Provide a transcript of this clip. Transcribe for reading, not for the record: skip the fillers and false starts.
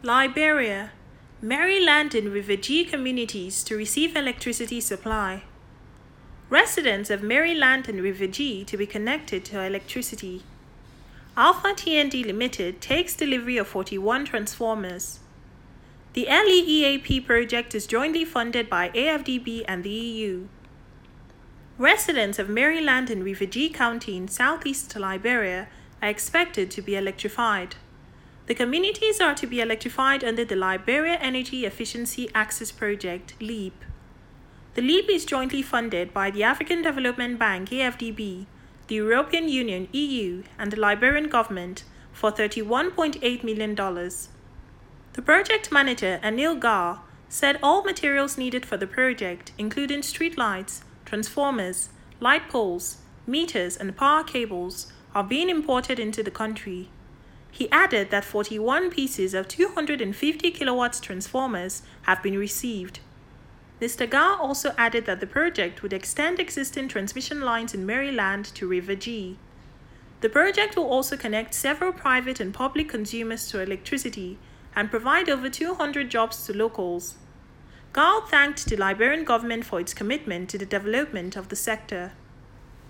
Liberia. Maryland and River G communities to receive electricity supply. Residents of Maryland and River G to be connected to electricity. Alpha T&D Limited takes delivery of 41 transformers. The LEEAP project is jointly funded by AFDB and the EU. Residents of Maryland and River G County in southeast Liberia are expected to be electrified. The communities are to be electrified under the Liberia Energy Efficiency Access Project, LEAP. The LEAP is jointly funded by the African Development Bank, AFDB, the European Union, EU, and the Liberian government for $31.8 million. The project manager, Anil Gar, said all materials needed for the project, including streetlights, transformers, light poles, meters, and power cables, are being imported into the country. He added that 41 pieces of 250 kilowatts transformers have been received. Mr. Gar also added that the project would extend existing transmission lines in Maryland to River G. The project will also connect several private and public consumers to electricity and provide over 200 jobs to locals. Gar thanked the Liberian government for its commitment to the development of the sector.